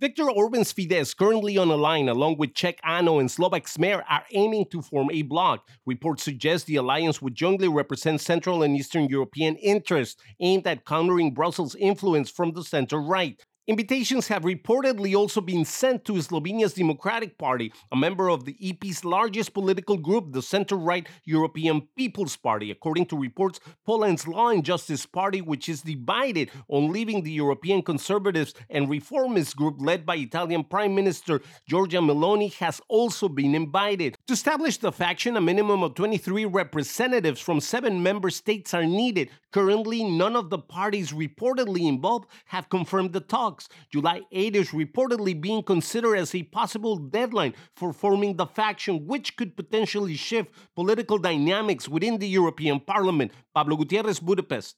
Viktor Orban's Fidesz, currently on a line along with Czech ANO and Slovak Smer, are aiming to form a bloc. Reports suggest the alliance would jointly represent Central and Eastern European interests, aimed at countering Brussels' influence from the center-right. Invitations have reportedly also been sent to Slovenia's Democratic Party, a member of the EP's largest political group, the center-right European People's Party. According to reports, Poland's Law and Justice Party, which is divided on leaving the European Conservatives and Reformist group led by Italian Prime Minister Giorgia Meloni, has also been invited. To establish the faction, a minimum of 23 representatives from 7 member states are needed. Currently, none of the parties reportedly involved have confirmed the talks. July 8 is reportedly being considered as a possible deadline for forming the faction, which could potentially shift political dynamics within the European Parliament. Pablo Gutierrez, Budapest.